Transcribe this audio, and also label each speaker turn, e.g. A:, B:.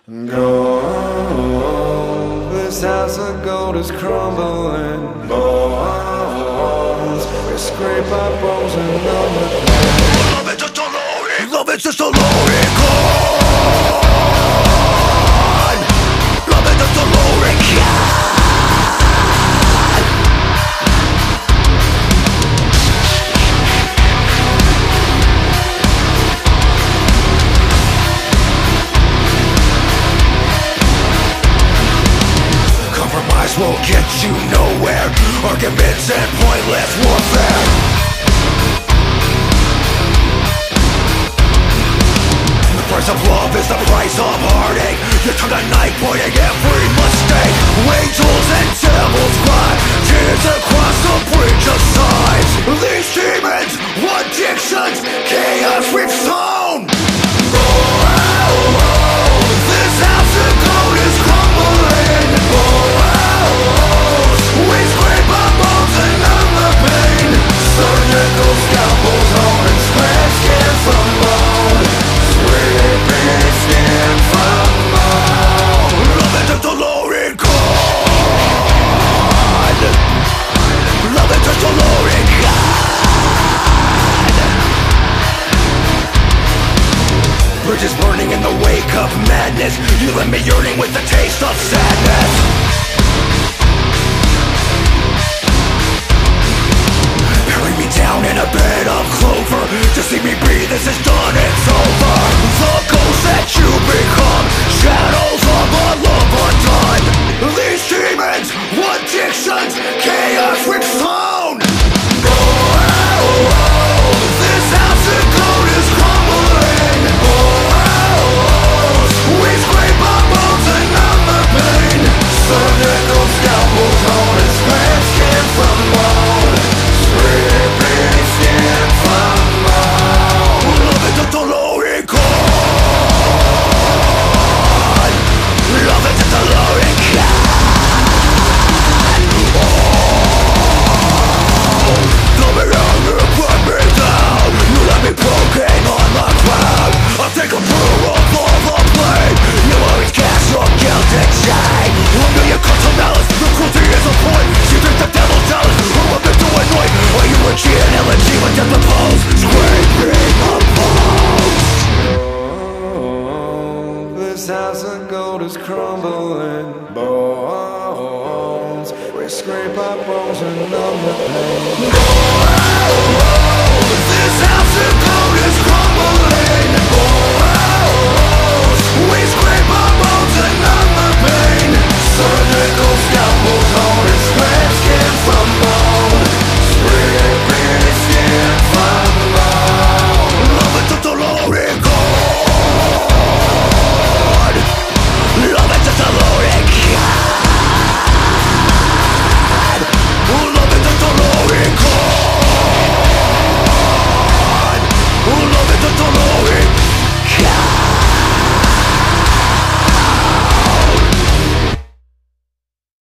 A: Gold, this house of gold is crumbling. Bones, we scrape our bones and numb the pain.
B: Love it just a loading, love it just a loading gun. Love it just a loading gun. Compromise won't get you nowhere. Arguments and pointless warfare. The price of love is the price of heartache. You turn a knife pointing every mistake. Angels and devils cry, tears across the bridge of sighs. These demons, addictions, chaos we've sown. This house of gold is crumbling. We scrape our bones and numb the pain. Surgical scalpels, hone and scratch skin from bone. Scraping skin from bone. Love it just a loaded gun. Love it just a loaded gun. Bridges burning in the wake of madness. You left me yearning with the taste of sadness. Down in a bed of clover, just see me breathe, this is done, it's over. The ghost that you become, shadows of a love undone. These demons, addictions, chaos we've sown. This house of gold is crumbling. We scrape our bones and numb the pain. Surgical scalpels, hone and scratch skin from bone. Scraping skin from bone. Love it just a loaded gun. Love it just a loaded gun. Oh, throw me down, you put me down. You left me broken on the ground. I'll take a brew of all the blame. You always cast your guilt and shame. Under your custom malice, the cruelty is a point. You think the devil's jealous, who have been to annoy? Are you a G and elegy with death opposed? Scraping the bones.
A: Oh, this house of gold is crumbling. Bones, we scrape our bones and numb the pain.
B: This house of gold is crumbling. We scrape our bones and numb the pain. Surgical scalpels, hone and scratch skin from bone. Scraping skin from bone. Love it just a loaded gun. Love it just a loaded gun. Love it just a loaded gun.